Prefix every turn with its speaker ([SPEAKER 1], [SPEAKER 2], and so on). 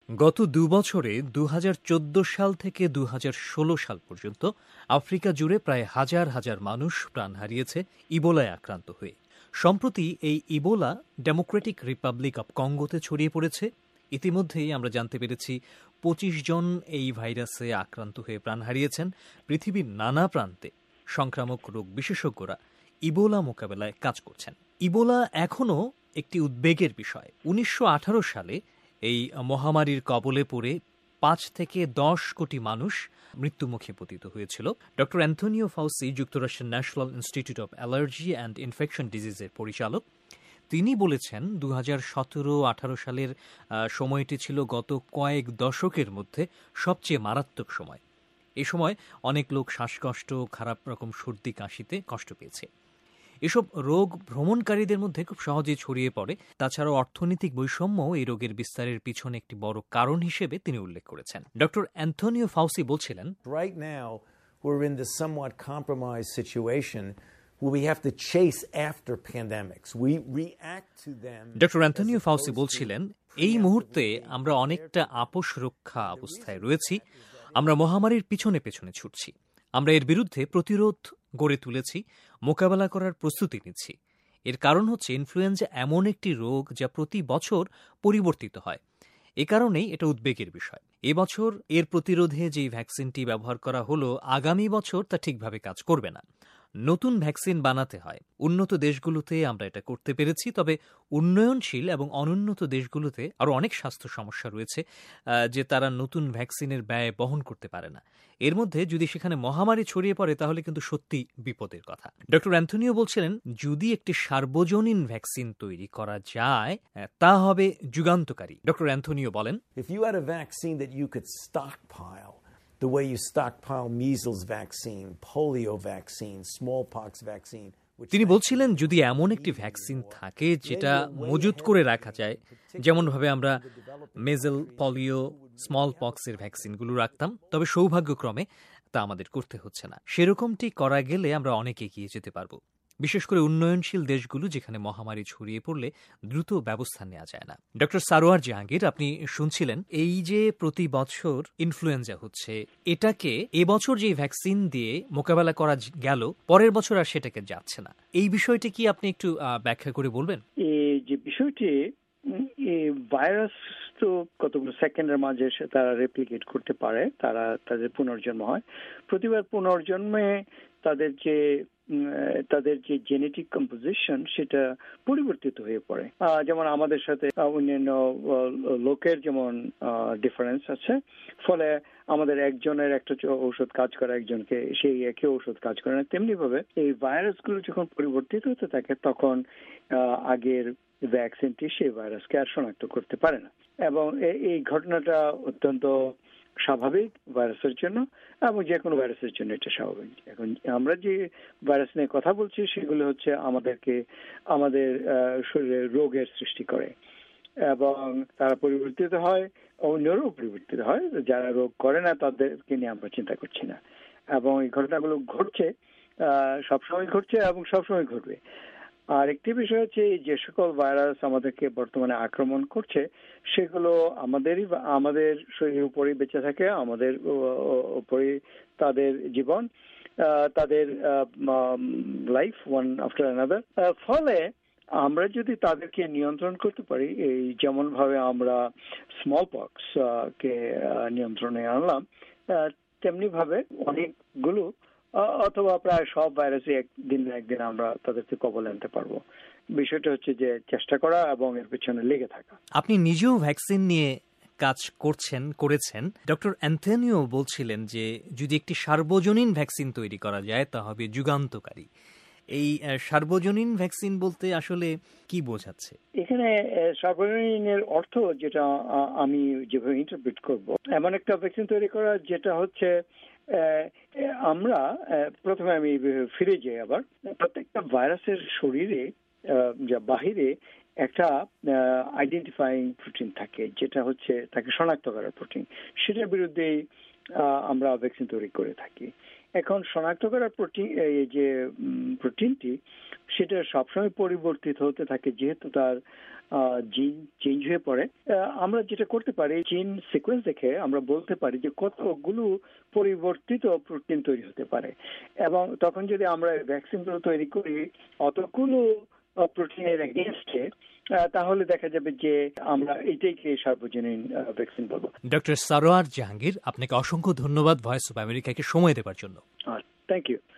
[SPEAKER 1] গত ২ বছরে ২০১৪ সাল থেকে ২০১৬ সাল পর্যন্ত আফ্রিকা জুড়ে প্রায় হাজার হাজার মানুষ প্রাণ হারিয়েছে ইবোলায় আক্রান্ত হয়ে। সম্প্রতি এই ইবোলা ডেমোক্রেটিক রিপাবলিক অব কঙ্গোতে ছড়িয়ে পড়েছে। ইতিমধ্যেই আমরা জানতে পেরেছি ২৫ জন এই ভাইরাসে আক্রান্ত হয়ে প্রাণ হারিয়েছেন। পৃথিবীর নানা প্রান্তে সংক্রামক রোগ বিশেষজ্ঞরা ইবোলা মোকাবেলায় কাজ করছেন। ইবোলা এখনও একটি উদ্বেগের বিষয়। ১৯১৮ সালে এই মহামারীর কবলে পড়ে ৫ থেকে ১০ কোটি মানুষ মৃত্যুমুখে পতিত হয়েছিল। ডক্টর অ্যান্থনিও ফাউসি যুক্তরাষ্ট্রের national institute of allergy and infection ডিজিজের পরিচালক। তিনি বলেছেন ২০১৭-১৮ সালের সময়টি ছিল গত কয়েক দশকের মধ্যে সবচেয়ে মারাত্মক সময়। এ সময় অনেক লোক শ্বাসকষ্ট, খারাপ রকম সর্দি কাশিতে কষ্ট পেয়েছে। এসব রোগ ভ্রমণকারীদের মধ্যে খুব সহজেই ছড়িয়ে পড়ে। তাছাড়াও অর্থনৈতিক বৈষম্য এই রোগের বিস্তারের পিছনে একটি বড় কারণ হিসেবে তিনি উল্লেখ করেছেন। ডক্টর অ্যান্থনিও ফাউসি বলছিলেন,
[SPEAKER 2] Right now we're in this somewhat compromised situation where we have to chase after pandemics. We react to them.
[SPEAKER 1] Doctor Anthony Fauci বলছিলেন, এই মুহূর্তে আমরা অনেকটা আপোষ রক্ষা অবস্থায় রয়েছি। আমরা মহামারীর পিছনে পেছনে ছুটছি। আমরা এর বিরুদ্ধে প্রতিরোধ গড়ে তুলেছি, মোকাবেলা করার প্রস্তুতি নিচ্ছি। এর কারণ হচ্ছে ইনফ্লুয়েঞ্জা এমন একটি রোগ যা প্রতি বছর পরিবর্তিত হয়। এ কারণেই এটা উদ্বেগের বিষয়। এবছর এর প্রতিরোধে যেই ভ্যাকসিনটি ব্যবহার করা হলো, আগামী বছর তা ঠিকভাবে কাজ করবে না। নতুন ভ্যাকসিন বানাতে হয়। উন্নত দেশগুলোতে আমরা এটা করতে পেরেছি, তবে উন্নয়নশীল এবং অনুন্নত দেশগুলোতে আরও অনেক স্বাস্থ্য সমস্যা রয়েছে যে তারা নতুন ভ্যাকসিনের ব্যয় বহন করতে পারে না। এর মধ্যে যদি সেখানে মহামারী ছড়িয়ে পড়ে তাহলে কিন্তু সত্যি বিপদের কথা। ডক্টর অ্যান্থনিও বলছিলেন, যদি একটি সার্বজনীন ভ্যাকসিন তৈরি করা যায় তা হবে যুগান্তকারী। ডক্টর অ্যান্থনিও বলেন,
[SPEAKER 2] If you had a vaccine that you could stockpile, the way you stockpile measles vaccine, polio vaccine, smallpox vaccine.
[SPEAKER 1] তিনি বলছিলেন, যদি এমন একটি ভ্যাকসিন থাকে যেটা মজুত করে রাখা যায়, যেমনভাবে আমরা মেজেল, পলিও, স্মল পক্সের ভ্যাকসিনগুলো রাখতাম, তবে সৌভাগ্যক্রমে তা আমাদের করতে হচ্ছে না। সেরকমটি করা গেলে আমরা অনেক এগিয়ে যেতে পারব, বিশেষ করে উন্নয়নশীল দেশগুলো যেখানে মহামারী ছড়িয়ে পড়লে দ্রুত ব্যবস্থা নেওয়া যায় না। ডক্টর সারোয়ার জাহাঙ্গীর, আপনি শুনছিলেন এই যে প্রতি বছর ইনফ্লুয়েঞ্জা হচ্ছে, এটাকে এবছর যে ভ্যাকসিন দিয়ে মোকাবেলা করা গেল, পরের বছর আর সেটাকে যাচ্ছে না। এই বিষয়টি কি আপনি একটু ব্যাখ্যা করে বলবেন?
[SPEAKER 3] এই যে বিষয়টি, এই ভাইরাস তো কতগুলো সেকেন্ডের মাঝে তারা রেপ্লিকেট করতে পারে, তাদের পুনর্জন্ম হয়। প্রতিবার পুনর্জন্মে তাদের যে জেনেটিক কম্পোজিশন সেটা পরিবর্তিত হয়ে পড়ে। যেমন আমাদের সাথে অন্যান্য লোকের যেমন ডিফারেন্স আছে, ফলে আমাদের একজনের একটা ঔষধ কাজ করে, একজনকে সেই একই ঔষধ কাজ করে না। তেমনি ভাবে এই ভাইরাসগুলো যখন পরিবর্তিত হতে থাকে তখন আগের ভ্যাকসিনটি সেই ভাইরাসকে আর শনাক্ত করতে পারে না, এবং এই ঘটনাটা অত্যন্ত স্বাভাবিক ভাইরাসের জন্য, এবং যে কোনো ভাইরাসের জন্য এটা স্বাভাবিক। এখন আমরা যে ভাইরাস নিয়ে কথা বলছি সেগুলো হচ্ছে আমাদের শরীরে রোগের সৃষ্টি করে, এবং তারা পরিবর্তিত হয়, অন্যরাও পরিবর্তিত হয়। যারা রোগ করে না তাদেরকে নিয়ে আমরা চিন্তা করছি না, এবং এই ঘটনাগুলো ঘটছে, সবসময় ঘটছে এবং সবসময় ঘটবে। আর একটি বিষয় হচ্ছে, যে সকল ভাইরাস আমাদেরকে বর্তমানে আক্রমণ করছে সেগুলো আমাদের শরীরের উপরেই বেঁচে থাকে, আমাদের উপরেই তাদের জীবন, তাদের লাইফ ওয়ান আফটার অ্যানাদার। ফলে আমরা যদি তাদেরকে নিয়ন্ত্রণ করতে পারি, এই যেমন ভাবে আমরা স্মল পক্স কে নিয়ন্ত্রণে আনলাম, তেমনি ভাবে অনেকগুলো অথবা প্রায় সব ভাইরাসই একদিন আমরা তাদেরকে কবলে আনতে পারবো। বিষয়টা হচ্ছে যে চেষ্টা করা এবং এর পিছনে লেগে থাকা।
[SPEAKER 1] আপনি নিজেও ভ্যাকসিন নিয়ে কাজ করেছেন। ডক্টর অ্যান্থনিও বলছিলেন যে যদি একটি সার্বজনীন ভ্যাকসিন তৈরি করা যায় তা হবে যুগান্তকারী। এই সার্বজনীন ভ্যাকসিন বলতে আসলে কি বোঝাচ্ছে?
[SPEAKER 3] এখানে সার্বজনীনের অর্থ, যেটা আমি যেভাবে ইন্টারপ্রিট করব, এমন একটা ভ্যাকসিন তৈরি করা যেটা হচ্ছে, আমরা প্রথমে আমি ফিরে যাই আবার, প্রত্যেকটা ভাইরাসের শরীরে বাহিরে একটা আইডেন্টিফাইং প্রোটিন থাকে, যেটা হচ্ছে তাকে শনাক্ত করার প্রোটিন। সেটার বিরুদ্ধে আমরা ভ্যাকসিন তৈরি করে থাকি। এখন শনাক্ত করার প্রোটিনটি সেটা সবসময় পরিবর্তিত হতে থাকে, যেহেতু তার জিন চেঞ্জ হয়ে পড়ে। আমরা যেটা করতে পারি, জিন সিকোয়েন্স দেখে আমরা বলতে পারি যে কতগুলো পরিবর্তিত প্রোটিন তৈরি হতে পারে, এবং তখন যদি আমরা ভ্যাকসিনগুলো তৈরি করি অতগুলো প্রোটিনের এগেইনস্টে, তাহলে দেখা যাবে যে আমরা এটাকে সার্বজনীন ভ্যাকসিন বলবো।
[SPEAKER 1] ডক্টর সারোয়ার জাহাঙ্গীর, আপনাকে অসংখ্য ধন্যবাদ ভয়েস অফ আমেরিকাকে সময় দেওয়ার জন্য।
[SPEAKER 3] Thank you.